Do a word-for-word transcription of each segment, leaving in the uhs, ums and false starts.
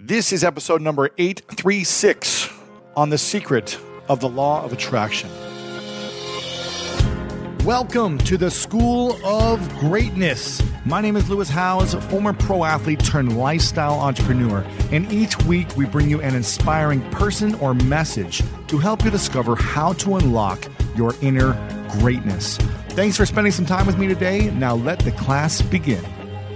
This is episode number eight thirty-six on the secret of the law of attraction. Welcome to the School of Greatness. My name is Lewis Howes, former pro athlete turned lifestyle entrepreneur, and each week we bring you an inspiring person or message to help you discover how to unlock your inner greatness. Thanks for spending some time with me today. Now let the class begin.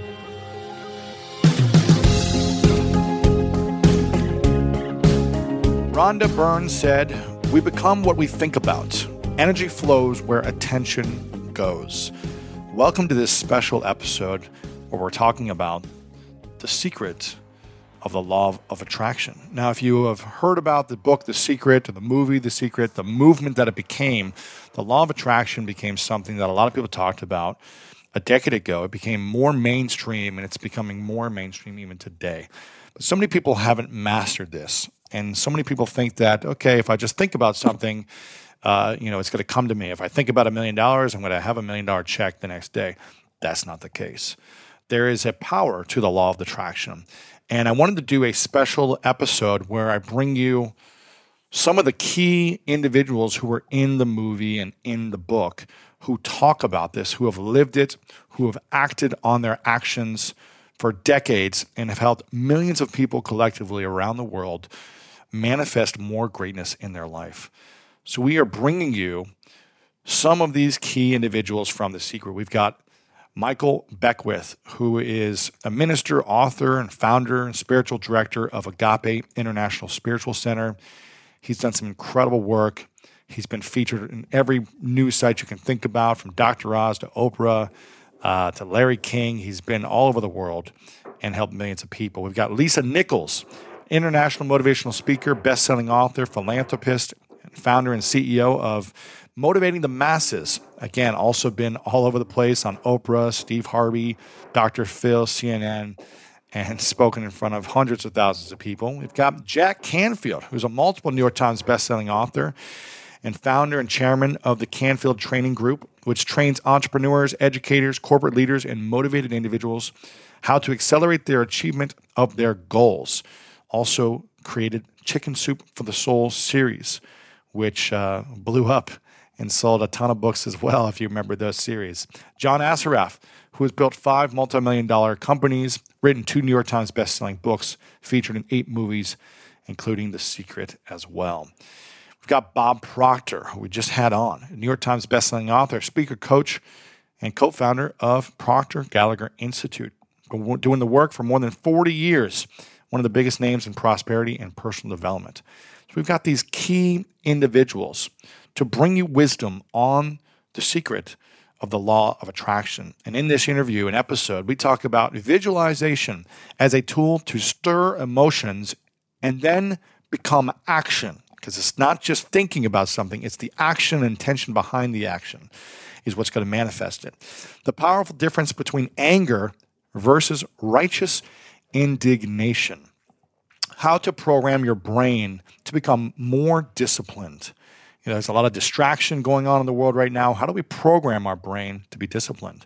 Rhonda Byrne said, "We become what we think about. Energy flows where attention goes." Welcome to this special episode where we're talking about the secret of the law of attraction. Now, if you have heard about the book The Secret, or the movie The Secret, the movement that it became, the law of attraction became something that a lot of people talked about a decade ago. It became more mainstream, and it's becoming more mainstream even today. But so many people haven't mastered this. And so many people think that, okay, if I just think about something, uh, you know, it's going to come to me. If I think about a million dollars, I'm going to have a million dollar check the next day. That's not the case. There is a power to the law of attraction. And I wanted to do a special episode where I bring you some of the key individuals who were in the movie and in the book who talk about this, who have lived it, who have acted on their actions for decades and have helped millions of people collectively around the world manifest more greatness in their life. So we are bringing you some of these key individuals from The Secret. We've got Michael Beckwith, who is a minister, author, and founder and spiritual director of Agape International Spiritual Center. He's done some incredible work. He's been featured in every news site you can think about, from Doctor Oz to Oprah uh, to Larry King. He's been all over the world and helped millions of people. We've got Lisa Nichols, international motivational speaker, best-selling author, philanthropist, founder and C E O of Motivating the Masses. Again, also been all over the place on Oprah, Steve Harvey, Doctor Phil, C N N, and spoken in front of hundreds of thousands of people. We've got Jack Canfield, who's a multiple New York Times best-selling author and founder and chairman of the Canfield Training Group, which trains entrepreneurs, educators, corporate leaders, and motivated individuals how to accelerate their achievement of their goals. Also created Chicken Soup for the Soul series, which uh, blew up and sold a ton of books as well, if you remember those series. John Assaraf, who has built five multi-million dollar companies, written two New York Times best-selling books, featured in eight movies, including The Secret as well. We've got Bob Proctor, who we just had on, a New York Times best-selling author, speaker, coach, and co-founder of Proctor Gallagher Institute. Been doing the work for more than forty years, one of the biggest names in prosperity and personal development. So we've got these key individuals to bring you wisdom on the secret of the law of attraction. And in this interview and episode, we talk about visualization as a tool to stir emotions and then become action. Because it's not just thinking about something, it's the action and intention behind the action is what's going to manifest it. The powerful difference between anger versus righteous indignation. How to program your brain to become more disciplined. You know, there's a lot of distraction going on in the world right now. How do we program our brain to be disciplined?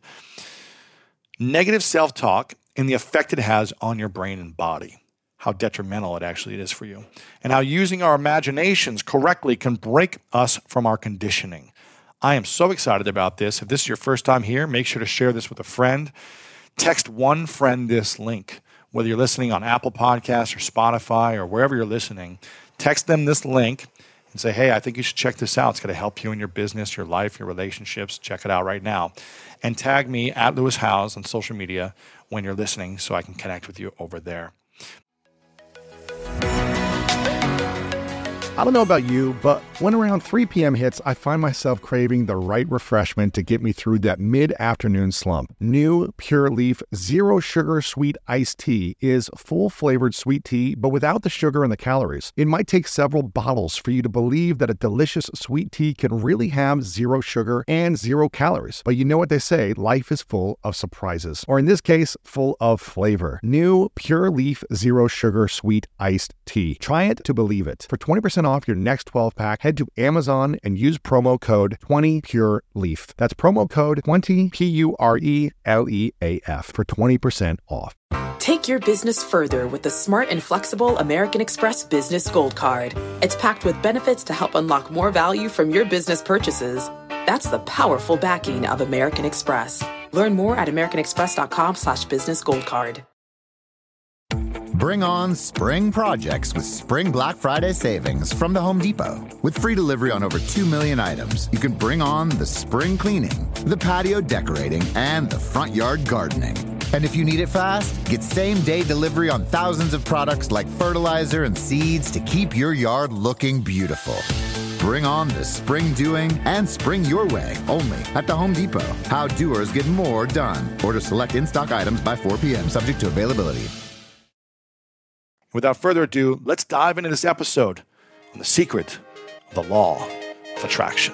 Negative self-talk and the effect it has on your brain and body. How detrimental it actually is for you. And how using our imaginations correctly can break us from our conditioning. I am so excited about this. If this is your first time here, make sure to share this with a friend. Text one friend this link. Whether you're listening on Apple Podcasts or Spotify or wherever you're listening, text them this link and say, hey, I think you should check this out. It's going to help you in your business, your life, your relationships. Check it out right now. And tag me at Lewis Howes on social media when you're listening so I can connect with you over there. I don't know about you, but when around three p.m. hits, I find myself craving the right refreshment to get me through that mid-afternoon slump. New Pure Leaf Zero Sugar Sweet Iced Tea is full-flavored sweet tea, but without the sugar and the calories. It might take several bottles for you to believe that a delicious sweet tea can really have zero sugar and zero calories. But you know what they say, life is full of surprises. Or in this case, full of flavor. New Pure Leaf Zero Sugar Sweet Iced Tea. Try it to believe it. For twenty percent off your next twelve pack, head to Amazon and use promo code twenty pure leaf. That's promo code twenty P U R E L E A F for twenty percent off. Take your business further with the smart and flexible American Express Business Gold Card. It's packed with benefits to help unlock more value from your business purchases. That's the powerful backing of American Express. Learn more at americanexpress.com slash business gold card. Bring on spring projects with Spring Black Friday savings from the Home Depot. With free delivery on over two million items, you can bring on the spring cleaning, the patio decorating, and the front yard gardening. And if you need it fast, get same-day delivery on thousands of products like fertilizer and seeds to keep your yard looking beautiful. Bring on the spring doing and spring your way only at the Home Depot. How doers get more done. Order select in-stock items by four p.m. subject to availability. Without further ado, let's dive into this episode on the secret of the law of attraction.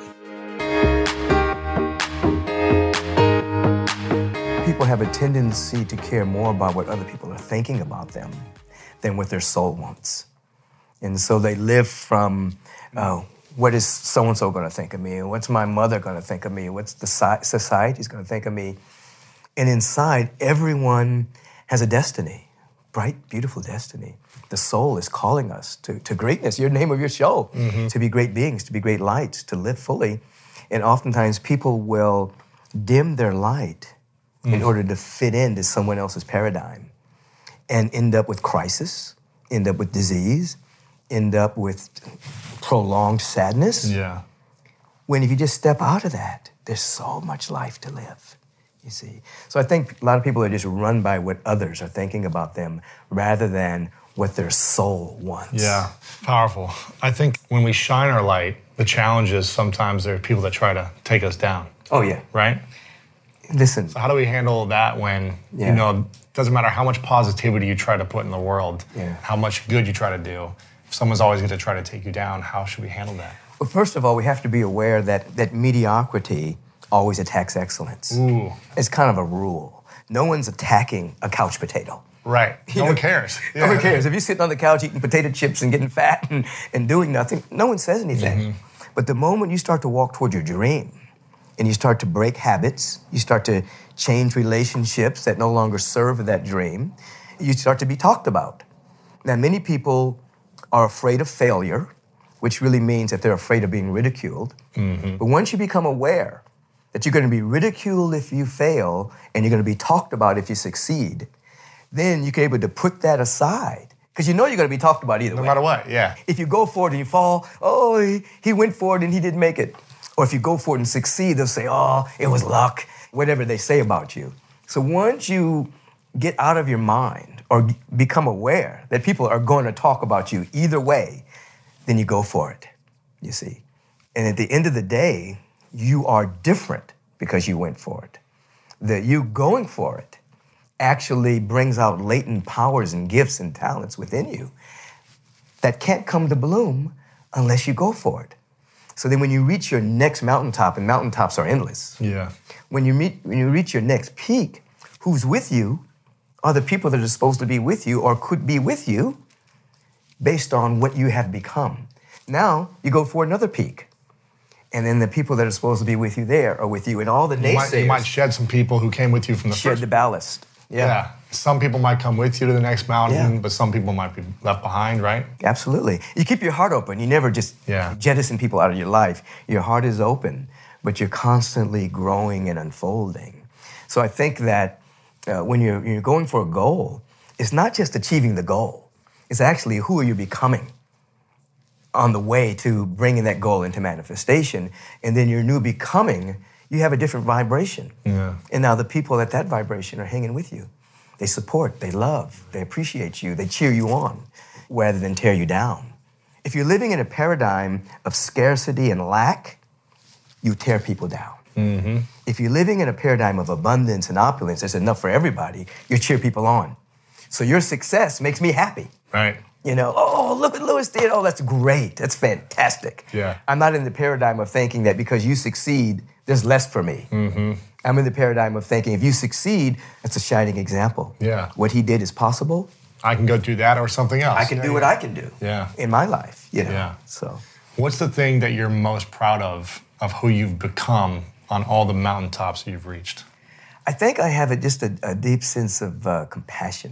People have a tendency to care more about what other people are thinking about them than what their soul wants. And so they live from, oh, what is so-and-so going to think of me? What's my mother going to think of me? What's the society's going to think of me? And inside, everyone has a destiny, bright, beautiful destiny. The soul is calling us to, to greatness, your name of your show, mm-hmm. to be great beings, to be great lights, to live fully. And oftentimes people will dim their light mm. in order to fit into someone else's paradigm and end up with crisis, end up with disease, end up with prolonged sadness. Yeah. When if you just step out of that, there's so much life to live, you see. So I think a lot of people are just run by what others are thinking about them rather than what their soul wants. Yeah, powerful. I think when we shine our light, the challenge is sometimes there are people that try to take us down. Oh, yeah. Right? Listen. So how do we handle that when, yeah. you know, it doesn't matter how much positivity you try to put in the world, yeah. how much good you try to do, if someone's always going to try to take you down, how should we handle that? Well, first of all, we have to be aware that, that mediocrity always attacks excellence. Ooh. It's kind of a rule. No one's attacking a couch potato. Right. No you one know, cares. Yeah. No one cares. If you're sitting on the couch eating potato chips and getting fat and, and doing nothing, no one says anything. Mm-hmm. But the moment you start to walk toward your dream and you start to break habits, you start to change relationships that no longer serve that dream, you start to be talked about. Now, many people are afraid of failure, which really means that they're afraid of being ridiculed. Mm-hmm. But once you become aware that you're going to be ridiculed if you fail and you're going to be talked about if you succeed, then you're able to put that aside. Because you know you're going to be talked about either no way. No matter what, yeah. If you go for it and you fall, oh, he, he went for it and he didn't make it. Or if you go for it and succeed, they'll say, oh, it was luck, whatever they say about you. So once you get out of your mind or become aware that people are going to talk about you either way, then you go for it, you see. And at the end of the day, you are different because you went for it. The you going for it actually brings out latent powers and gifts and talents within you that can't come to bloom unless you go for it. So then when you reach your next mountaintop, and mountaintops are endless. Yeah. When you meet, when you reach your next peak, who's with you are the people that are supposed to be with you or could be with you based on what you have become. Now, you go for another peak. And then the people that are supposed to be with you there are with you. And all the naysayers... You might, you might shed some people who came with you from the shed first... Shed the ballast. Yeah. yeah. Some people might come with you to the next mountain, yeah. but some people might be left behind, right? Absolutely. You keep your heart open. You never just yeah. jettison people out of your life. Your heart is open, but you're constantly growing and unfolding. So I think that uh, when you're, you're going for a goal, it's not just achieving the goal. It's actually who are you becoming on the way to bringing that goal into manifestation. And then your new becoming, you have a different vibration. Yeah. And now the people at that vibration are hanging with you. They support, they love, they appreciate you, they cheer you on rather than tear you down. If you're living in a paradigm of scarcity and lack, you tear people down. Mm-hmm. If you're living in a paradigm of abundance and opulence, there's enough for everybody, you cheer people on. So your success makes me happy. Right. You know, oh, look what Lewis did. Oh, that's great. That's fantastic. Yeah. I'm not in the paradigm of thinking that because you succeed, there's less for me. Mm-hmm. I'm in the paradigm of thinking if you succeed, that's a shining example. Yeah. What he did is possible. I can go do that or something else. I can yeah, do yeah. what I can do yeah. in my life. You know? Yeah. So, what's the thing that you're most proud of, of who you've become on all the mountaintops you've reached? I think I have a, just a, a deep sense of uh, compassion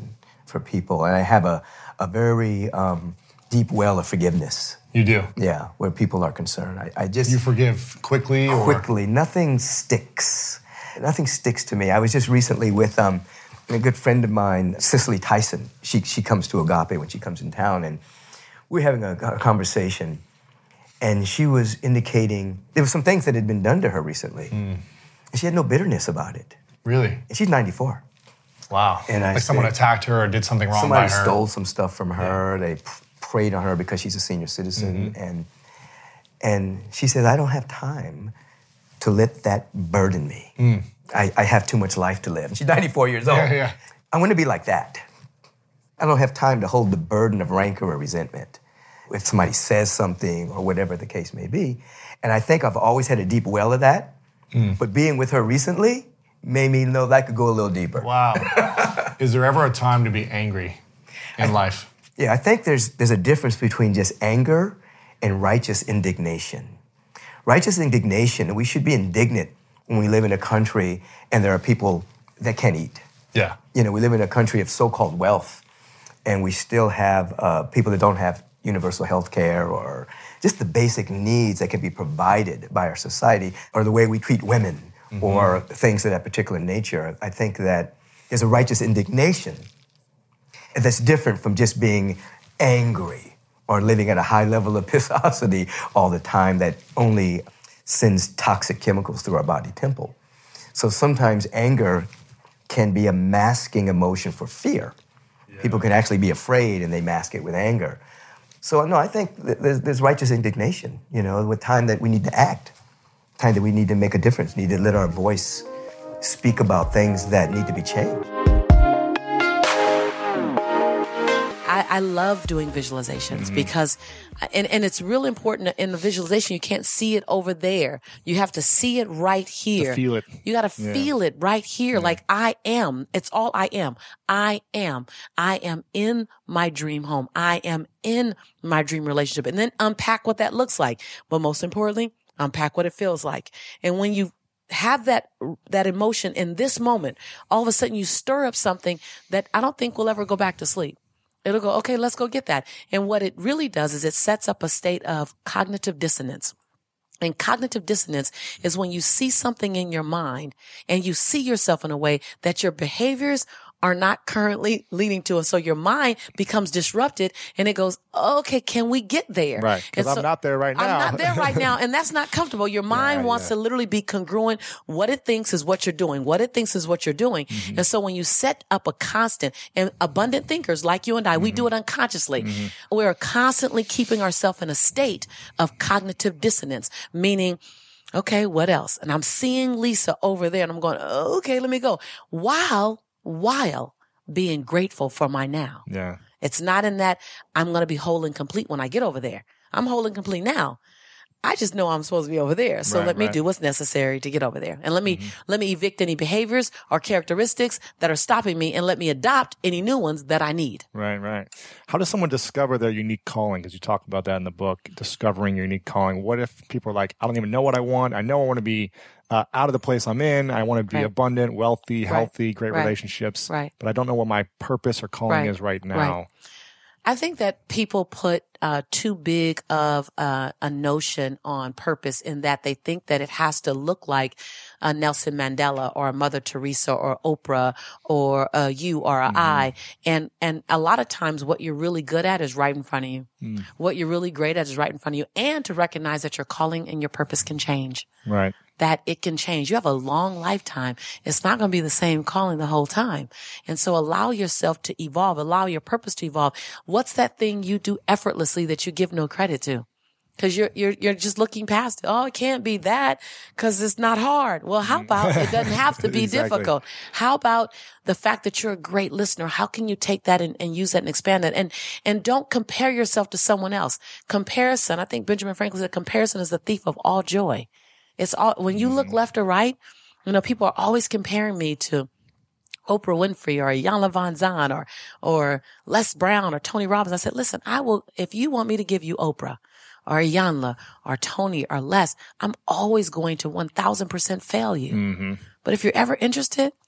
for people. And I have a, a very um, deep well of forgiveness. You do? Yeah, where people are concerned. I, I just... You forgive quickly? Or? Quickly. Nothing sticks. Nothing sticks to me. I was just recently with um, a good friend of mine, Cicely Tyson. She, she comes to Agape when she comes in town, and we're having a, a conversation, and she was indicating there were some things that had been done to her recently, mm. and she had no bitterness about it. Really? And she's ninety-four. Wow. And I like said, someone attacked her or did something wrong by her? Somebody stole some stuff from her. Yeah. They preyed on her because she's a senior citizen. Mm-hmm. And and she says, I don't have time to let that burden me. Mm. I, I have too much life to live. And she's ninety-four years old. Yeah, yeah. I want to be like that. I don't have time to hold the burden of rancor or resentment if somebody says something or whatever the case may be. And I think I've always had a deep well of that. Mm. But being with her recently made me know that could go a little deeper. Wow. Is there ever a time to be angry in I, life? Yeah, I think there's there's a difference between just anger and righteous indignation. Righteous indignation, we should be indignant when we live in a country and there are people that can't eat. Yeah. You know, we live in a country of so-called wealth, and we still have uh, people that don't have universal health care or just the basic needs that can be provided by our society, or the way we treat women, mm-hmm. or things of that particular nature. I think that there's a righteous indignation that's different from just being angry or living at a high level of pissosity all the time that only sends toxic chemicals through our body temple. So sometimes anger can be a masking emotion for fear. Yeah. People can actually be afraid and they mask it with anger. So no, I think there's, there's righteous indignation, you know, with time that we need to act, time that we need to make a difference, need to let our voice speak about things that need to be changed. I, I love doing visualizations mm-hmm. because, and, and it's real important in the visualization, you can't see it over there. You have to see it right here. To feel it. You got to yeah. feel it right here. Yeah. Like I am. It's all I am. I am. I am in my dream home. I am in my dream relationship. And then unpack what that looks like. But most importantly, unpack what it feels like. And when you have that, that emotion in this moment, all of a sudden you stir up something that I don't think will ever go back to sleep. It'll go, okay, let's go get that. And what it really does is it sets up a state of cognitive dissonance. And cognitive dissonance is when you see something in your mind and you see yourself in a way that your behaviors are not currently leading to it. So your mind becomes disrupted and it goes, okay, can we get there? Right. Because so, I'm not there right now. I'm not there right now. And that's not comfortable. Your mind yeah, wants yeah. to literally be congruent. What it thinks is what you're doing. What it thinks is what you're doing. Mm-hmm. And so when you set up a constant, and abundant thinkers like you and I, mm-hmm. we do it unconsciously. Mm-hmm. We're constantly keeping ourselves in a state of cognitive dissonance, meaning, okay, what else? And I'm seeing Lisa over there and I'm going, okay, let me go. While while being grateful for my now. Yeah. It's not in that I'm going to be whole and complete when I get over there. I'm whole and complete now. I just know I'm supposed to be over there. So right, let me right. do what's necessary to get over there. And let me, mm-hmm. let me evict any behaviors or characteristics that are stopping me and let me adopt any new ones that I need. Right, right. How does someone discover their unique calling? Because you talk about that in the book, discovering your unique calling. What if people are like, I don't even know what I want. I know I want to be uh, out of the place I'm in. I want to be right. abundant, wealthy, healthy, right. great right. relationships. Right. But I don't know what my purpose or calling right. is right now. Right. I think that people put uh too big of uh, a notion on purpose in that they think that it has to look like a Nelson Mandela or a Mother Teresa or Oprah or a you or a mm-hmm. I. And and a lot of times what you're really good at is right in front of you. Mm. What you're really great at is right in front of you. And to recognize that your calling and your purpose can change. Right. That it can change. You have a long lifetime. It's not going to be the same calling the whole time. And so allow yourself to evolve. Allow your purpose to evolve. What's that thing you do effortlessly that you give no credit to? Cause you're, you're, you're just looking past it. Oh, it can't be that cause it's not hard. Well, how about it doesn't have to be exactly. difficult? How about the fact that you're a great listener? How can you take that and, and use that and expand that? And, and don't compare yourself to someone else. Comparison. I think Benjamin Franklin said comparison is the thief of all joy. It's all, when you look left or right, you know, people are always comparing me to Oprah Winfrey or Iyanla Vanzant or, or Les Brown or Tony Robbins. I said, listen, I will, if you want me to give you Oprah or Iyanla or Tony or Les, I'm always going to one thousand percent fail you. Mm-hmm. But if you're ever interested,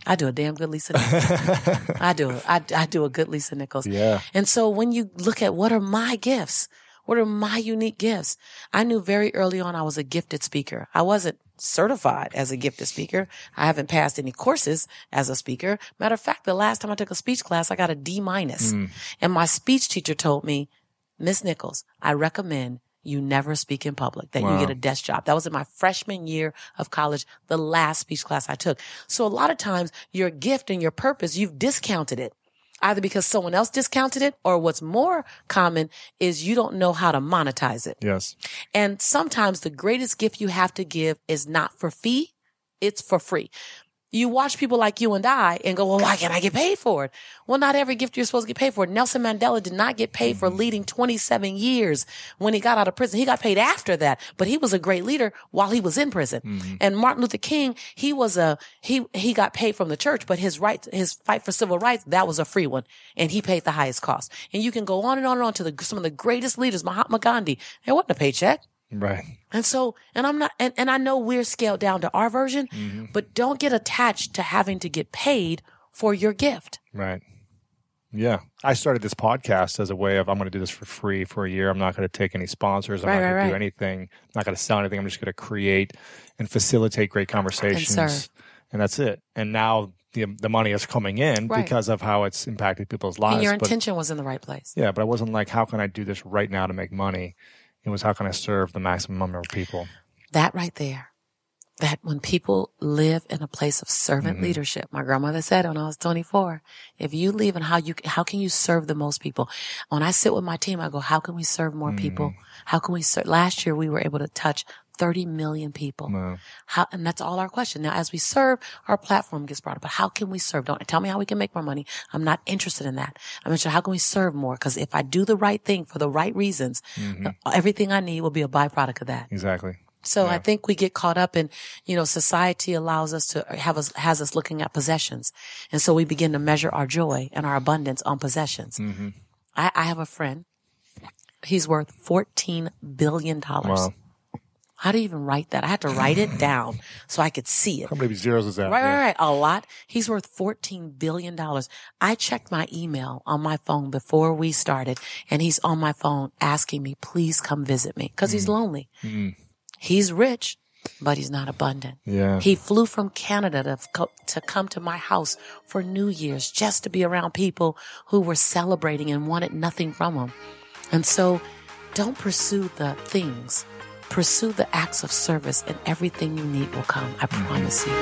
I do a damn good Lisa Nichols. I do. I, I do a good Lisa Nichols. Yeah. And so when you look at what are my gifts, what are my unique gifts? I knew very early on I was a gifted speaker. I wasn't certified as a gifted speaker. I haven't passed any courses as a speaker. Matter of fact, the last time I took a speech class, I got a D minus. Mm. And my speech teacher told me, Miss Nichols, I recommend you never speak in public, that wow. you get a desk job. That was in my freshman year of college, the last speech class I took. So a lot of times your gift and your purpose, you've discounted it, either because someone else discounted it, or what's more common is you don't know how to monetize it. Yes. And sometimes the greatest gift you have to give is not for fee, it's for free. You watch people like you and I and go, well, why can't I get paid for it? Well, not every gift you're supposed to get paid for. Nelson Mandela did not get paid for leading twenty-seven years when he got out of prison. He got paid after that, but he was a great leader while he was in prison. Mm-hmm. And Martin Luther King, he was a, he, he got paid from the church, but his right, his fight for civil rights, that was a free one. And he paid the highest cost. And you can go on and on and on to the, some of the greatest leaders, Mahatma Gandhi. There wasn't a paycheck. Right. And so, and I'm not, and, and I know we're scaled down to our version, mm-hmm. but don't get attached to having to get paid for your gift. Right. Yeah. I started this podcast as a way of, I'm going to do this for free for a year. I'm not going to take any sponsors. I'm right, not going right, to do right. anything. I'm not going to sell anything. I'm just going to create and facilitate great conversations. And serve. And that's it. And now the the money is coming in right. because of how it's impacted people's lives. And your but, intention was in the right place. Yeah. But I wasn't like, how can I do this right now to make money? It was, how can I serve the maximum number of people? That right there. That when people live in a place of servant mm-hmm. leadership, my grandmother said when I was twenty-four, if you live in how you, how can you serve the most people? When I sit with my team, I go, how can we serve more mm-hmm. people? How can we serve? Last year, we were able to touch thirty million people. Wow. How, and that's all our question. Now, as we serve, our platform gets brought up, but how can we serve? Don't tell me how we can make more money. I'm not interested in that. I'm interested, how can we serve more? Because if I do the right thing for the right reasons, mm-hmm. everything I need will be a byproduct of that. Exactly. So yeah. yeah. I think we get caught up in, you know, society allows us to have us, has us looking at possessions. And so we begin to measure our joy and our abundance on possessions. Mm-hmm. I, I have a friend. He's worth fourteen billion dollars. Wow. How do you even write that? I had to write it down so I could see it. How many zeros is that? Right, yeah. right, right. A lot. He's worth fourteen billion dollars. I checked my email on my phone before we started, and he's on my phone asking me, please come visit me, because mm. he's lonely. Mm. He's rich, but he's not abundant. Yeah. He flew from Canada to, co- to come to my house for New Year's just to be around people who were celebrating and wanted nothing from him. And so don't pursue the things. Pursue the acts of service, and everything you need will come. I promise you.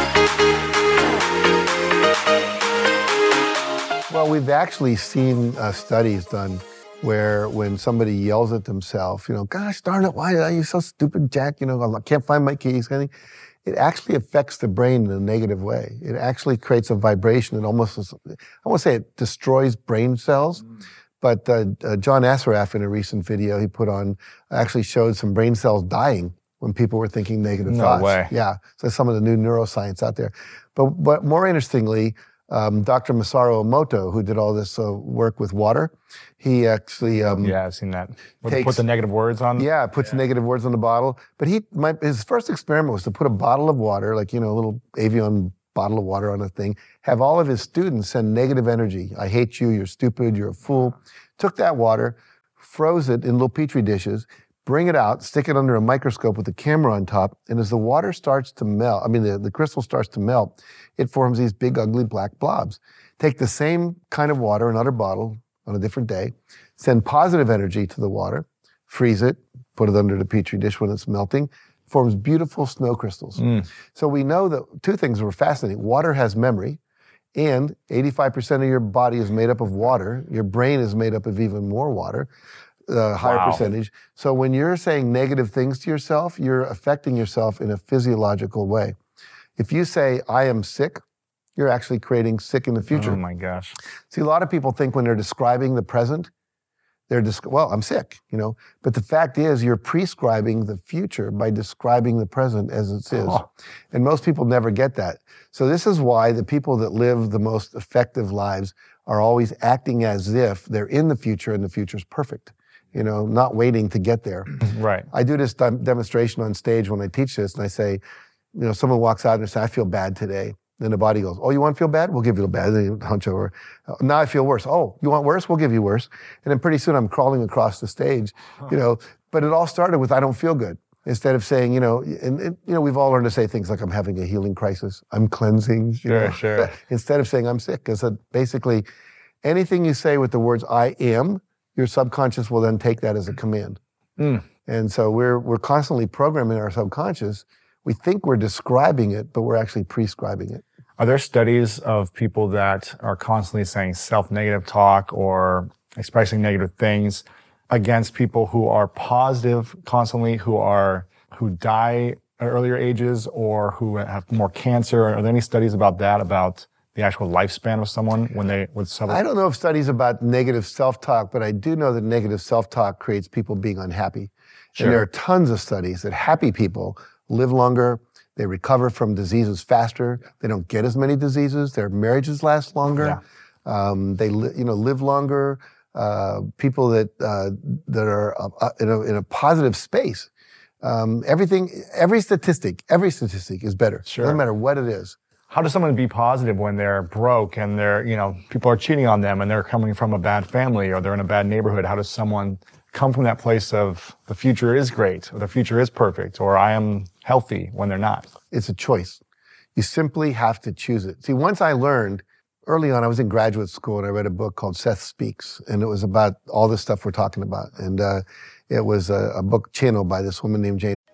Well, we've actually seen uh, studies done where when somebody yells at themselves, you know, gosh darn it, why are you so stupid, Jack? You know, I can't find my keys. It actually affects the brain in a negative way. It actually creates a vibration that almost, I won't say it destroys brain cells, mm. But uh, uh, John Assaraf, in a recent video he put on, actually showed some brain cells dying when people were thinking negative no thoughts. No way. Yeah, so some of the new neuroscience out there. But but more interestingly, um, Doctor Masaru Emoto, who did all this uh, work with water, he actually um, yeah, I've seen that. Takes, put the negative words on. Yeah, puts yeah. negative words on the bottle. But he, my, his first experiment was to put a bottle of water, like you know, a little Evian bottle of water on a thing, have all of his students send negative energy. I hate you, you're stupid, you're a fool. Took that water, froze it in little Petri dishes, bring it out, stick it under a microscope with a camera on top, and as the water starts to melt, I mean, the, the crystal starts to melt, it forms these big, ugly black blobs. Take the same kind of water, another bottle on a different day, send positive energy to the water, freeze it, put it under the Petri dish when it's melting, forms beautiful snow crystals. Mm. So we know that two things were fascinating. Water has memory, and eighty-five percent of your body is made up of water. Your brain is made up of even more water, a higher wow. percentage. So when you're saying negative things to yourself, you're affecting yourself in a physiological way. If you say, I am sick, you're actually creating sick in the future. Oh my gosh. See, a lot of people think when they're describing the present, they're just, well, I'm sick, you know. But the fact is, you're prescribing the future by describing the present as it is. Oh. And most people never get that. So this is why the people that live the most effective lives are always acting as if they're in the future and the future's perfect, you know, not waiting to get there. Right. I do this dem- demonstration on stage when I teach this, and I say, you know, someone walks out and they say, I feel bad today. Then the body goes, oh, you want to feel bad? We'll give you a little bad. Then you hunch over. Uh, now I feel worse. Oh, you want worse? We'll give you worse. And then pretty soon I'm crawling across the stage, huh. you know. But it all started with I don't feel good. Instead of saying, you know, and, and you know, we've all learned to say things like I'm having a healing crisis. I'm cleansing. Sure, know? sure. Instead of saying I'm sick, because basically anything you say with the words I am, your subconscious will then take that as a command. Mm. And so we're we're constantly programming our subconscious. We think we're describing it, but we're actually prescribing it. Are there studies of people that are constantly saying self-negative talk or expressing negative things against people who are positive constantly, who are who die at earlier ages or who have more cancer? Are there any studies about that, about the actual lifespan of someone when they with some? I don't know of studies about negative self-talk, but I do know that negative self-talk creates people being unhappy. Sure. And there are tons of studies that happy people live longer, they recover from diseases faster, they don't get as many diseases, their marriages last longer, yeah. um, they li- you know live longer. Uh, people that uh, that are uh, in, a, in a positive space, um, everything, every statistic, every statistic is better. Sure. No matter what it is. How does someone be positive when they're broke and they're, you know, people are cheating on them and they're coming from a bad family or they're in a bad neighborhood? How does someone come from that place of the future is great or the future is perfect or I am healthy when they're not? It's a choice. You simply have to choose it. See, once I learned, early on, I was in graduate school and I read a book called Seth Speaks, and it was about all this stuff we're talking about. And uh, it was a, a book channeled by this woman named Jane.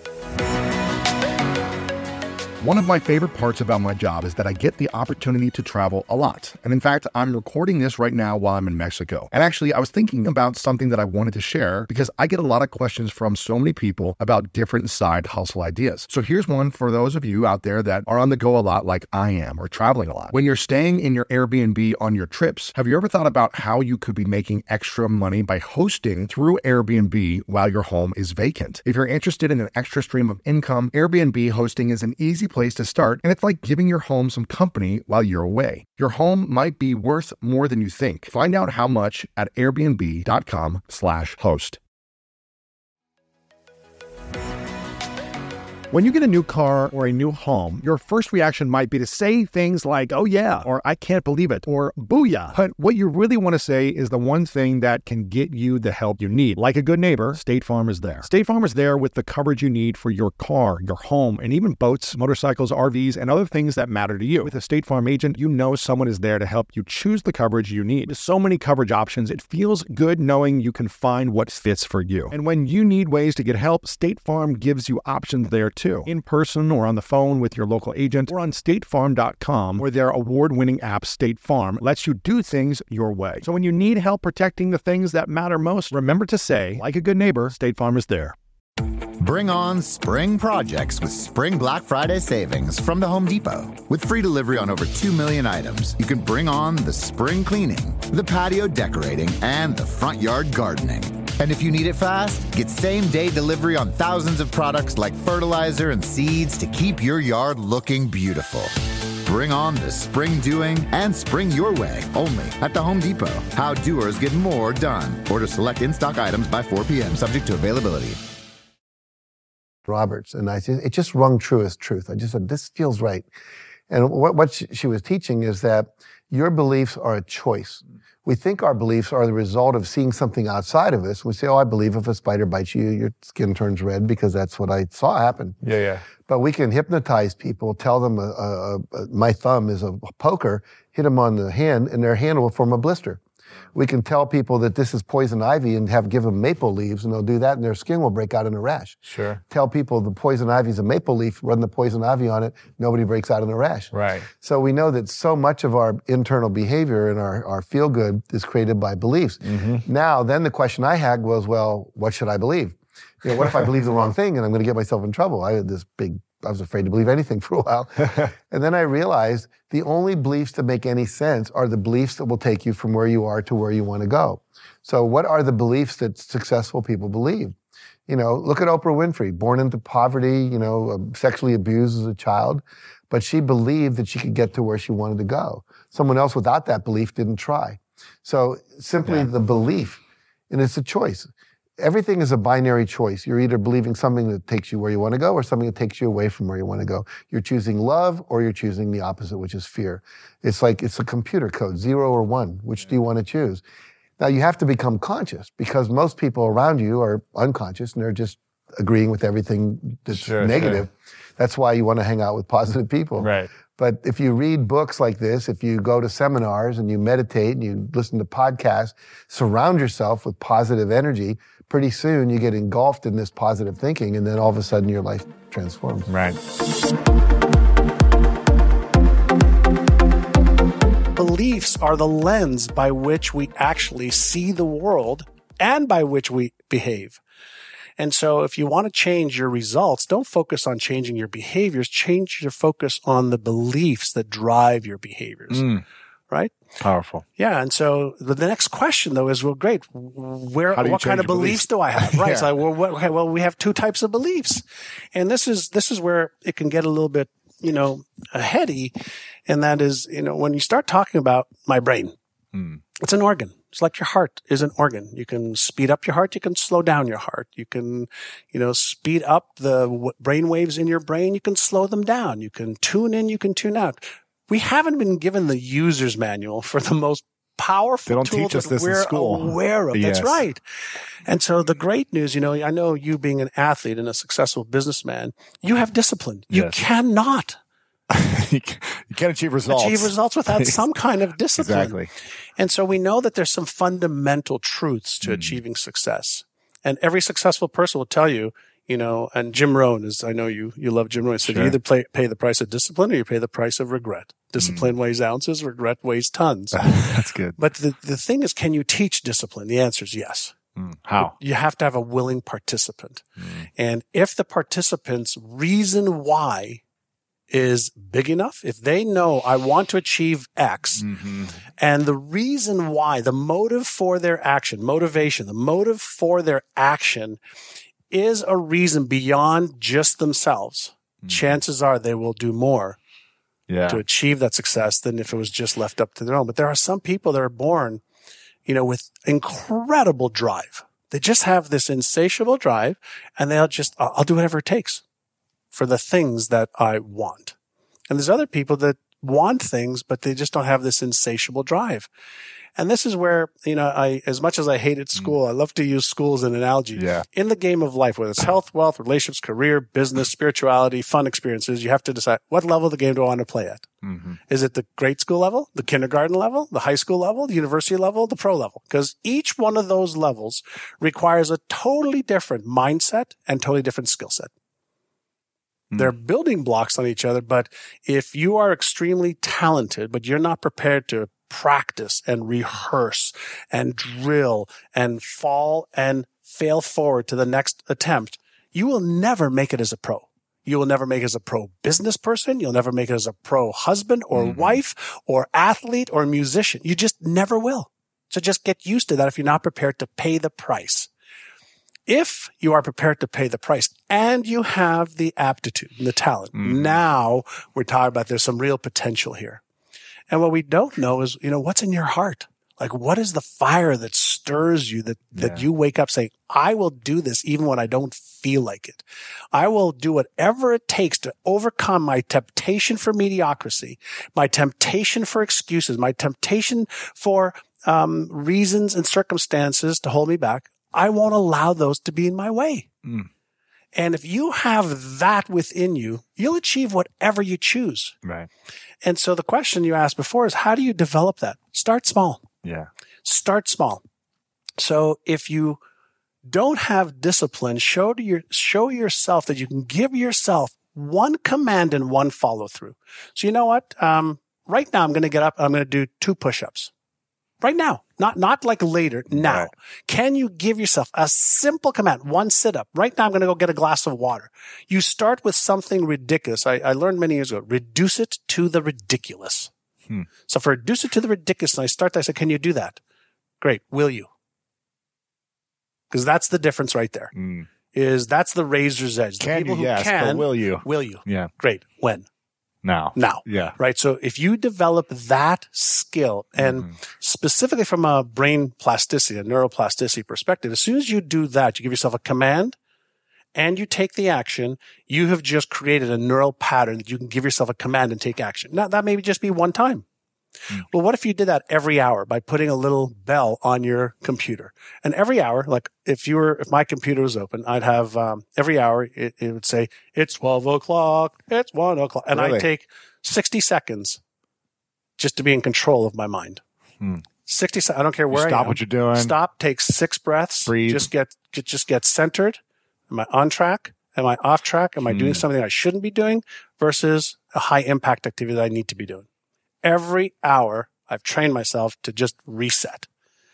One of my favorite parts about my job is that I get the opportunity to travel a lot. And in fact, I'm recording this right now while I'm in Mexico. And actually, I was thinking about something that I wanted to share because I get a lot of questions from so many people about different side hustle ideas. So here's one for those of you out there that are on the go a lot like I am or traveling a lot. When you're staying in your Airbnb on your trips, have you ever thought about how you could be making extra money by hosting through Airbnb while your home is vacant? If you're interested in an extra stream of income, Airbnb hosting is an easy place to start, and it's like giving your home some company while you're away. Your home might be worth more than you think. Find out how much at airbnb.com slash host. When you get a new car or a new home, your first reaction might be to say things like, oh yeah, or I can't believe it, or booyah. But what you really want to say is the one thing that can get you the help you need. Like a good neighbor, State Farm is there. State Farm is there with the coverage you need for your car, your home, and even boats, motorcycles, R Vs, and other things that matter to you. With a State Farm agent, you know someone is there to help you choose the coverage you need. With so many coverage options, it feels good knowing you can find what fits for you. And when you need ways to get help, State Farm gives you options there too. Too. In person or on the phone with your local agent or on state farm dot com, where their award-winning app State Farm lets you do things your way. So when you need help protecting the things that matter most, remember to say, like a good neighbor, State Farm is there. Bring on spring projects with Spring Black Friday savings from the Home Depot. With free delivery on over two million items, you can bring on the spring cleaning, the patio decorating, and the front yard gardening. And if you need it fast, get same-day delivery on thousands of products like fertilizer and seeds to keep your yard looking beautiful. Bring on the spring doing and spring your way only at the Home Depot. How doers get more done. Order select in-stock items by four p.m. subject to availability. Roberts, and I said, it just rung true as truth. I just said, this feels right. And what, what she, she was teaching is that your beliefs are a choice. We think our beliefs are the result of seeing something outside of us. We say, oh, I believe if a spider bites you, your skin turns red because that's what I saw happen. Yeah, yeah. But we can hypnotize people, tell them a, a, a, my thumb is a poker, hit them on the hand, and their hand will form a blister. We can tell people that this is poison ivy and have give them maple leaves, and they'll do that, and their skin will break out in a rash. Sure. Tell people the poison ivy is a maple leaf, run the poison ivy on it, nobody breaks out in a rash. Right. So we know that so much of our internal behavior and our, our feel-good is created by beliefs. Mm-hmm. Now, then the question I had was, well, what should I believe? You know, what if I believe the wrong thing and I'm going to get myself in trouble? I had this big, I was afraid to believe anything for a while. And then I realized the only beliefs that make any sense are the beliefs that will take you from where you are to where you want to go. So what are the beliefs that successful people believe? You know, look at Oprah Winfrey, born into poverty, you know, sexually abused as a child, but she believed that she could get to where she wanted to go. Someone else without that belief didn't try. So simply yeah. the belief, and it's a choice. everything is a binary choice. You're either believing something that takes you where you want to go or something that takes you away from where you want to go. You're choosing love or you're choosing the opposite, which is fear. It's like, it's a computer code, zero or one. Which do you want to choose? Now you have to become conscious because most people around you are unconscious and they're just agreeing with everything that's Sure, negative. sure. That's why you want to hang out with positive people. Right. But if you read books like this, if you go to seminars and you meditate and you listen to podcasts, surround yourself with positive energy, pretty soon you get engulfed in this positive thinking and then all of a sudden your life transforms. Right. Beliefs are the lens by which we actually see the world and by which we behave. And so if you want to change your results, don't focus on changing your behaviors. Change your focus on the beliefs that drive your behaviors. Mm. Right? Powerful. Yeah. And so the, the next question, though, is, well, great. Where, How do you what kind change of beliefs, beliefs? do I have? Right. Yeah. It's like, well, what, okay, well, we have two types of beliefs. And this is, this is where it can get a little bit, you know, heady. And that is, you know, when you start talking about my brain, Mm. it's an organ. It's like your heart is an organ. You can speed up your heart. You can slow down your heart. You can, you know, speed up the w- brain waves in your brain. You can slow them down. You can tune in. You can tune out. We haven't been given the user's manual for the most powerful They don't tool teach us that this in we're school. aware of. That's Yes. right. And so the great news, you know, I know you being an athlete and a successful businessman, you have discipline. You Yes. cannot you can't achieve results. achieve results without some kind of discipline. Exactly. And so we know that there's some fundamental truths to mm. achieving success. And every successful person will tell you, you know, and Jim Rohn is, I know you, you love Jim Rohn. He said, Sure. you either play, pay the price of discipline or you pay the price of regret. Discipline mm. weighs ounces, regret weighs tons. That's good. But the, the thing is, can you teach discipline? The answer is yes. Mm. How? But you have to have a willing participant. Mm. And if the participant's reason why is big enough, if they know I want to achieve X, mm-hmm. and the reason why, the motive for their action, motivation, the motive for their action is a reason beyond just themselves, mm-hmm. chances are they will do more yeah. to achieve that success than if it was just left up to their own. But there are some people that are born, you know, with incredible drive. They just have this insatiable drive and they'll just, I'll do whatever it takes for the things that I want. And there's other people that want things, but they just don't have this insatiable drive. And this is where, you know, I, as much as I hated school, mm. I love to use school as an analogy. Yeah. In the game of life, whether it's health, wealth, relationships, career, business, spirituality, fun experiences, you have to decide what level of the game do I want to play at? Mm-hmm. Is it the grade school level, the kindergarten level, the high school level, the university level, the pro level? Because each one of those levels requires a totally different mindset and totally different skill set. They're building blocks on each other, but if you are extremely talented, but you're not prepared to practice and rehearse and drill and fall and fail forward to the next attempt, you will never make it as a pro. You will never make it as a pro business person. You'll never make it as a pro husband or mm-hmm. wife or athlete or musician. You just never will. So just get used to that if you're not prepared to pay the price. If you are prepared to pay the price and you have the aptitude and the talent, mm-hmm. now we're talking about there's some real potential here. And what we don't know is, you know, what's in your heart? Like, what is the fire that stirs you that, yeah. that you wake up saying, I will do this even when I don't feel like it. I will do whatever it takes to overcome my temptation for mediocrity, my temptation for excuses, my temptation for um, reasons and circumstances to hold me back. I won't allow those to be in my way. Mm. And if you have that within you, you'll achieve whatever you choose. Right. And so the question you asked before is, how do you develop that? Start small. Yeah. Start small. So if you don't have discipline, show to your, show yourself that you can give yourself one command and one follow through. So you know what? Um, right now I'm going to get up. I'm going to do two push-ups. Right now, not, not like later, now. Right. Can you give yourself a simple command, one sit up? Right now, I'm going to go get a glass of water. You start with something ridiculous. I, I learned many years ago, reduce it to the ridiculous. Hmm. So for reduce it to the ridiculous, and I start there, I say, can you do that? Great. Will you? Because that's the difference right there. Mm. Is that's the razor's edge. The can people you, who yes, can, but will you? Will you? Yeah. Great. When? Now. Now. Yeah. Right? So if you develop that skill, and mm-hmm. specifically from a brain plasticity, a neuroplasticity perspective, as soon as you do that, you give yourself a command and you take the action, you have just created a neural pattern that you can give yourself a command and take action. Now, that may just be one time. Mm. Well, what if you did that every hour by putting a little bell on your computer? And every hour, like if you were, if my computer was open, I'd have, um, every hour it, it would say, it's twelve o'clock, it's one o'clock. And really? I'd take sixty seconds just to be in control of my mind. Mm. sixty seconds. I don't care where you I am. Stop what you're doing. Stop, take six breaths. Breathe. Just get, get, just get centered. Am I on track? Am I off track? Am I mm. doing something I shouldn't be doing versus a high impact activity that I need to be doing? Every hour, I've trained myself to just reset.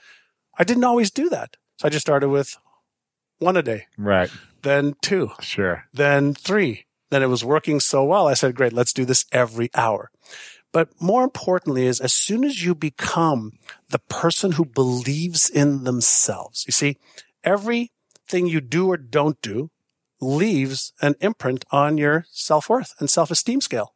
I didn't always do that. So I just started with one a day. Right. Then two. Sure. Then three. Then it was working so well. I said, great, let's do this every hour. But more importantly is as soon as you become the person who believes in themselves, you see, everything you do or don't do leaves an imprint on your self-worth and self-esteem scale.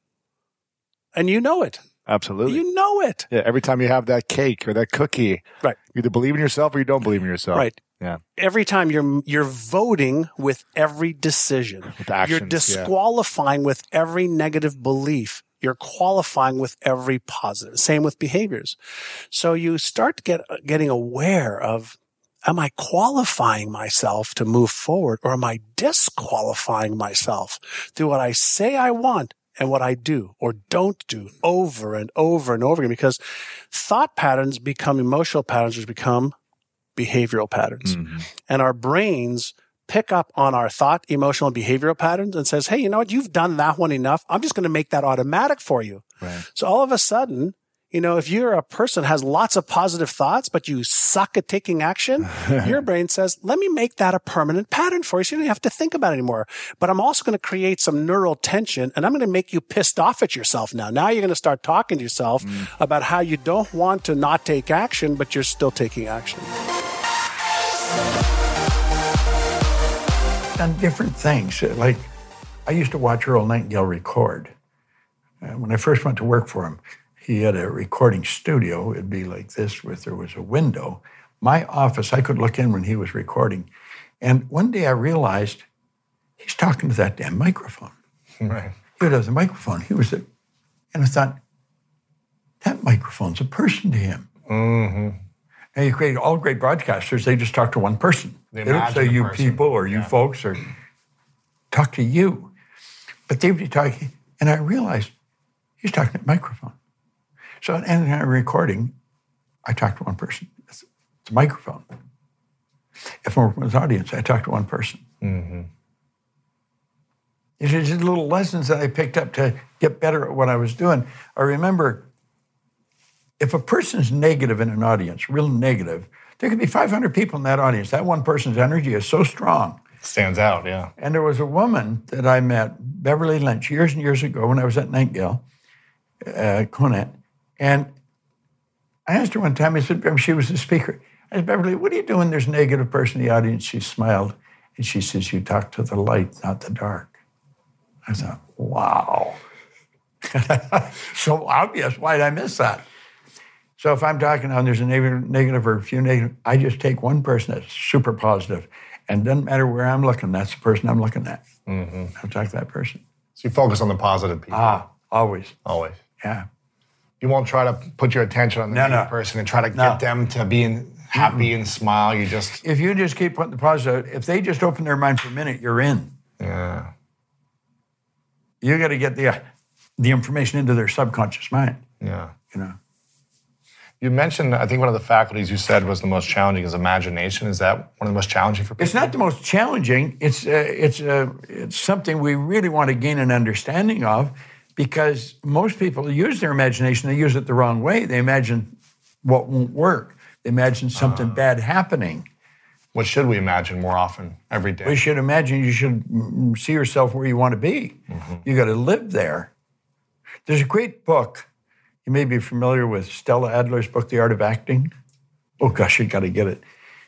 And you know it. Absolutely. You know it. Yeah. Every time you have that cake or that cookie, right? You either believe in yourself or you don't believe in yourself. Right. Yeah. Every time you're you're voting with every decision. With actions, you're disqualifying yeah. with every negative belief. You're qualifying with every positive. Same with behaviors. So you start to get getting aware of, am I qualifying myself to move forward, or am I disqualifying myself through what I say I want and what I do or don't do over and over and over again? Because thought patterns become emotional patterns, which become behavioral patterns. Mm-hmm. And our brains pick up on our thought, emotional, and behavioral patterns and says, hey, you know what? You've done that one enough. I'm just going to make that automatic for you. Right. So all of a sudden, you know, if you're a person who has lots of positive thoughts, but you suck at taking action, your brain says, let me make that a permanent pattern for you so you don't have to think about it anymore. But I'm also going to create some neural tension, and I'm going to make you pissed off at yourself now. Now you're going to start talking to yourself mm. about how you don't want to not take action, but you're still taking action. Done different things. Like, I used to watch Earl Nightingale record. Uh, when I first went to work for him, he had a recording studio. It'd be like this, with there was a window. My office, I could look in when he was recording. And one day I realized he's talking to that damn microphone. Right. He does a microphone. He was a, and I thought, that microphone's a person to him. Mm-hmm. And you create all great broadcasters, they just talk to one person. They, they don't say you person. people or yeah. you folks, or talk to you. But they would be talking, and I realized he's talking to a microphone. So at the end of the recording, I talk to one person. It's, it's a microphone. If I'm working with an audience, I talk to one person. Mm-hmm. It's just little lessons that I picked up to get better at what I was doing. I remember, if a person's negative in an audience, real negative, there could be five hundred people in that audience. That one person's energy is so strong. Stands out, yeah. And there was a woman that I met, Beverly Lynch, years and years ago when I was at Nightingale, uh, Conant. And I asked her one time, I said, she was the speaker. I said, Beverly, what are you doing? There's a negative person in the audience. She smiled, and she says, you talk to the light, not the dark. I thought, wow. So obvious. Why did I miss that? So if I'm talking and there's a negative, negative or a few negative, I just take one person that's super positive, and it doesn't matter where I'm looking, that's the person I'm looking at. Mm-hmm. I'll talk to that person. So you focus on the positive people. Ah, always. Always. Yeah. You won't try to put your attention on the no, negative no. person and try to no. get them to be in, happy mm-hmm. and smile. You just... If you just keep putting the positive, if they just open their mind for a minute, you're in. Yeah. You got to get the, uh, the information into their subconscious mind. Yeah. You know. You mentioned, I think one of the faculties you said was the most challenging is imagination. Is that one of the most challenging for people? It's not the most challenging. It's uh, it's uh, it's something we really want to gain an understanding of, because most people use their imagination. They use it the wrong way. They imagine what won't work. They imagine something uh, bad happening. What should we imagine more often every day? We should imagine you should see yourself where you want to be. Mm-hmm. You got to live there. There's a great book. You may be familiar with Stella Adler's book, The Art of Acting. Oh, gosh, you got to get it.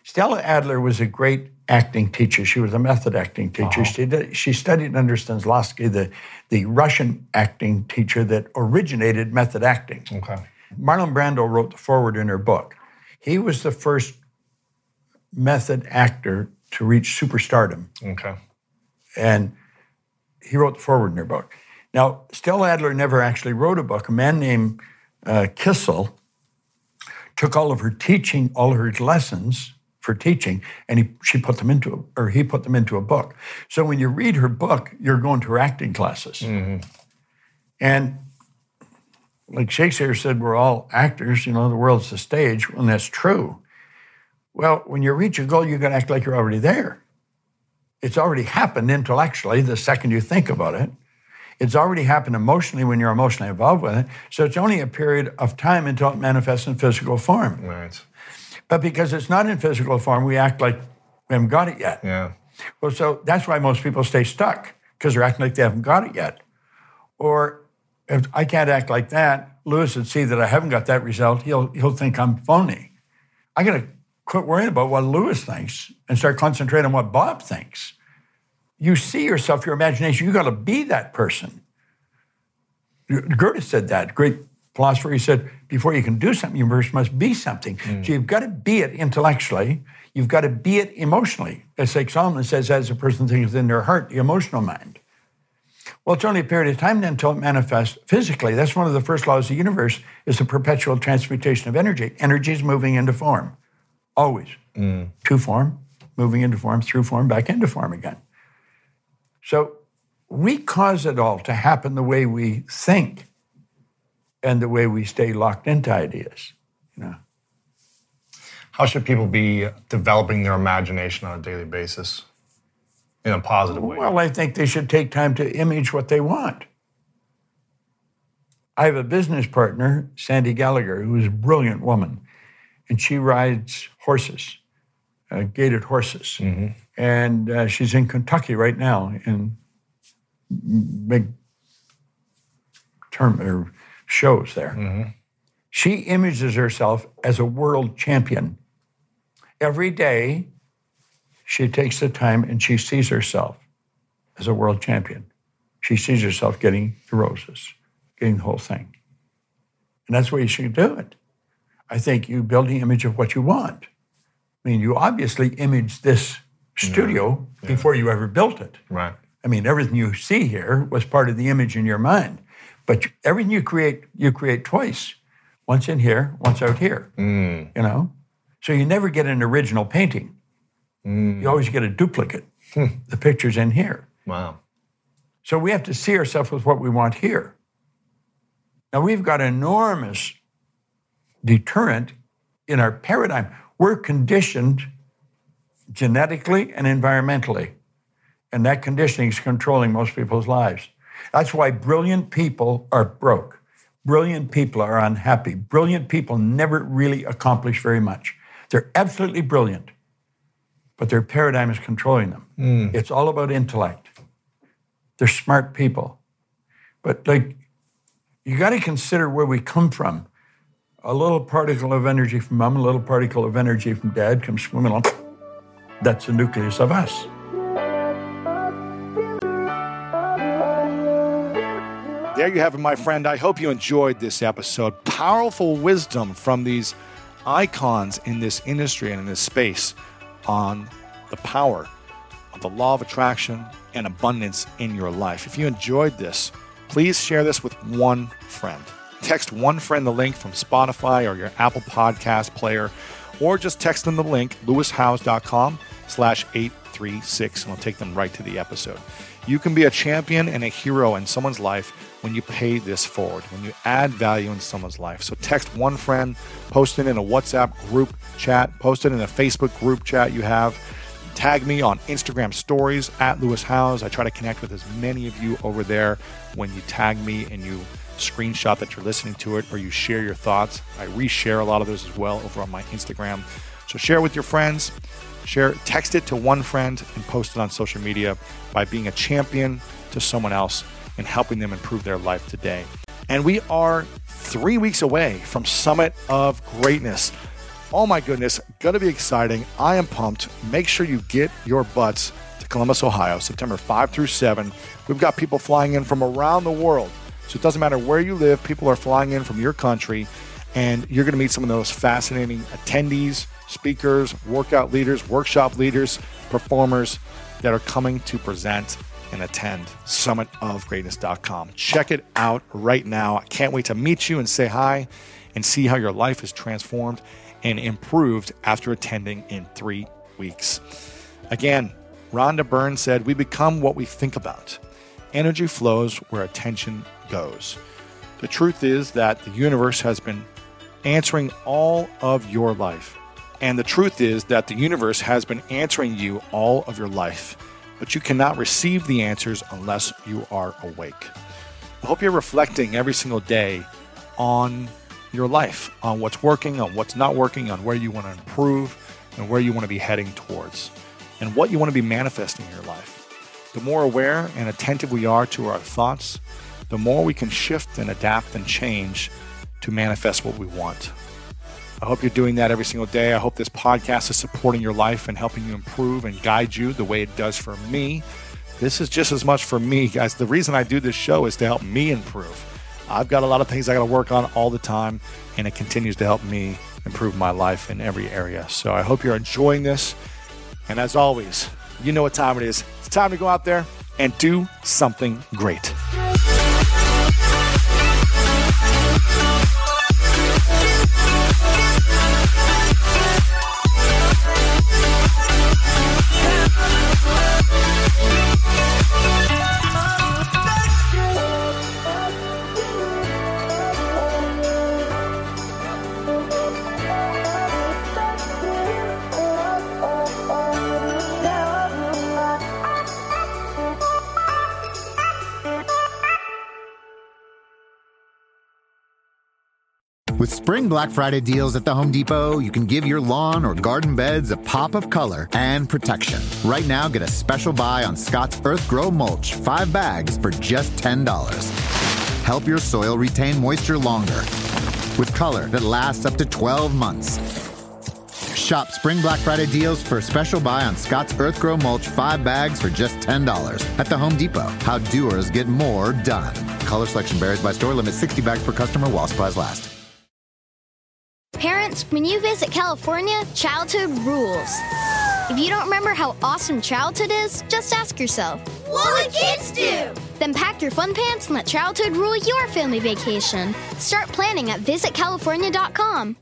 Stella Adler was a great acting teacher. She was a method acting teacher. Uh-huh. She did, she studied under Stanislavski, the, the Russian acting teacher that originated method acting. Okay. Marlon Brando wrote the foreword in her book. He was the first method actor to reach superstardom. Okay. And he wrote the foreword in her book. Now, Stella Adler never actually wrote a book. A man named uh, Kissel took all of her teaching, all of her lessons for teaching, and he she put them into a, or he put them into a book. So when you read her book, you're going to her acting classes. Mm-hmm. And like Shakespeare said, we're all actors, you know, the world's the stage, and that's true. Well, when you reach a goal, you're going to act like you're already there. It's already happened intellectually the second you think about it. It's already happened emotionally when you're emotionally involved with it. So it's only a period of time until it manifests in physical form. Right. But because it's not in physical form, we act like we haven't got it yet. Yeah. Well, so that's why most people stay stuck, because they're acting like they haven't got it yet. Or if I can't act like that, Lewis would see that I haven't got that result, he'll he'll think I'm phony. I got to quit worrying about what Lewis thinks and start concentrating on what Bob thinks. You see yourself, your imagination, you got to be that person. Goethe said that, great philosopher. He said, before you can do something, you first must be something. Mm. So you've got to be it intellectually. You've got to be it emotionally. It's like Solomon says, as a person thinks in their heart, the emotional mind. Well, it's only a period of time then until it manifests physically. That's one of the first laws of the universe, is the perpetual transmutation of energy. Energy is moving into form, always. Mm. To form, moving into form, through form, back into form again. So we cause it all to happen the way we think and the way we stay locked into ideas, you know. How should people be developing their imagination on a daily basis in a positive way? Well, I think they should take time to image what they want. I have a business partner, Sandy Gallagher, who is a brilliant woman, and she rides horses, uh, gaited horses. Mm-hmm. And uh, she's in Kentucky right now in big term or shows there. Mm-hmm. She images herself as a world champion. Every day, she takes the time and she sees herself as a world champion. She sees herself getting the roses, getting the whole thing. And that's the way you should do it. I think you build the image of what you want. I mean, you obviously image this studio yeah. before you ever built it. Right. I mean, everything you see here was part of the image in your mind. But everything you create, you create twice. Once in here, once out here, mm. you know? So you never get an original painting. Mm. You always get a duplicate. Hmm. The picture's in here. Wow. So we have to see ourselves with what we want here. Now, we've got enormous deterrent in our paradigm. We're conditioned genetically and environmentally. And that conditioning is controlling most people's lives. That's why brilliant people are broke. Brilliant people are unhappy. Brilliant people never really accomplish very much. They're absolutely brilliant, but their paradigm is controlling them. Mm. It's all about intellect. They're smart people. But like, you got to consider where we come from. A little particle of energy from mom, a little particle of energy from dad comes swimming along. That's the nucleus of us. There you have it, my friend. I hope you enjoyed this episode. Powerful wisdom from these icons in this industry and in this space on the power of the law of attraction and abundance in your life. If you enjoyed this, please share this with one friend. Text one friend the link from Spotify or your Apple Podcast player, or just text them the link, lewishowes.com slash 836, and it'll take them right to the episode. You can be a champion and a hero in someone's life when you pay this forward, when you add value in someone's life. So text one friend, post it in a WhatsApp group chat, post it in a Facebook group chat you have. Tag me on Instagram stories at Lewis Howes. I try to connect with as many of you over there when you tag me and you screenshot that you're listening to it or you share your thoughts. I reshare a lot of those as well over on my Instagram. So share with your friends. Share, text it to one friend and post it on social media by being a champion to someone else and helping them improve their life today. And we are three weeks away from Summit of Greatness. Oh my goodness, gonna be exciting. I am pumped. Make sure you get your butts to Columbus, Ohio, September fifth through seventh. We've got people flying in from around the world. So it doesn't matter where you live, people are flying in from your country, and you're gonna meet some of those fascinating attendees, speakers, workout leaders, workshop leaders, performers that are coming to present and attend summit of greatness dot com. Check it out right now. I can't wait to meet you and say hi and see how your life is transformed and improved after attending in three weeks. Again, Rhonda Byrne said, we become what we think about. Energy flows where attention goes. The truth is that the universe has been answering all of your life. And the truth is that the universe has been answering you all of your life. But you cannot receive the answers unless you are awake. I hope you're reflecting every single day on your life, on what's working, on what's not working, on where you want to improve, and where you want to be heading towards, and what you want to be manifesting in your life. The more aware and attentive we are to our thoughts, the more we can shift and adapt and change to manifest what we want. I hope you're doing that every single day. I hope this podcast is supporting your life and helping you improve and guide you the way it does for me. This is just as much for me, guys. The reason I do this show is to help me improve. I've got a lot of things I got to work on all the time, and it continues to help me improve my life in every area. So I hope you're enjoying this. And as always, you know what time it is. It's time to go out there and do something great. With Spring Black Friday deals at the Home Depot, you can give your lawn or garden beds a pop of color and protection. Right now, get a special buy on Scott's Earth Grow Mulch, five bags for just ten dollars. Help your soil retain moisture longer with color that lasts up to twelve months. Shop Spring Black Friday deals for a special buy on Scott's Earth Grow Mulch, five bags for just ten dollars at the Home Depot. How doers get more done. Color selection varies by store. Limit sixty bags per customer while supplies last. Parents, when you visit California, childhood rules. If you don't remember how awesome childhood is, just ask yourself, what would kids do? Then pack your fun pants and let childhood rule your family vacation. Start planning at visit california dot com.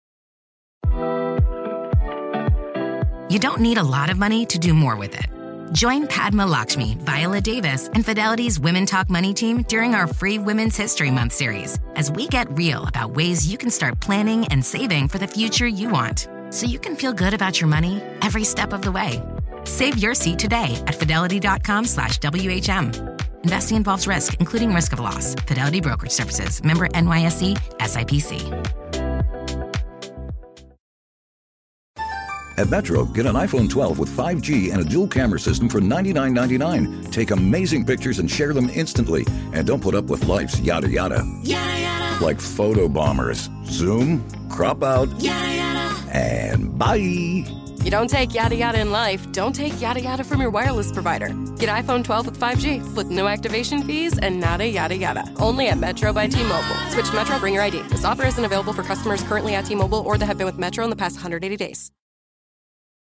You don't need a lot of money to do more with it. Join Padma Lakshmi, Viola Davis, and Fidelity's Women Talk Money team during our free Women's History Month series as we get real about ways you can start planning and saving for the future you want so you can feel good about your money every step of the way. Save your seat today at fidelity dot com slash W H M. Investing involves risk, including risk of loss. Fidelity Brokerage Services. Member N Y S E, S I P C. At Metro, get an iPhone twelve with five G and a dual camera system for ninety-nine ninety-nine. Take amazing pictures and share them instantly. And don't put up with life's yada yada. Yada yada. Like photo bombers. Zoom, crop out, yada yada. And bye. You don't take yada yada in life, don't take yada yada from your wireless provider. Get iPhone twelve with five G with no activation fees and nada yada yada. Only at Metro by T-Mobile. Switch to Metro, bring your I D. This offer isn't available for customers currently at T-Mobile or that have been with Metro in the past one hundred eighty days.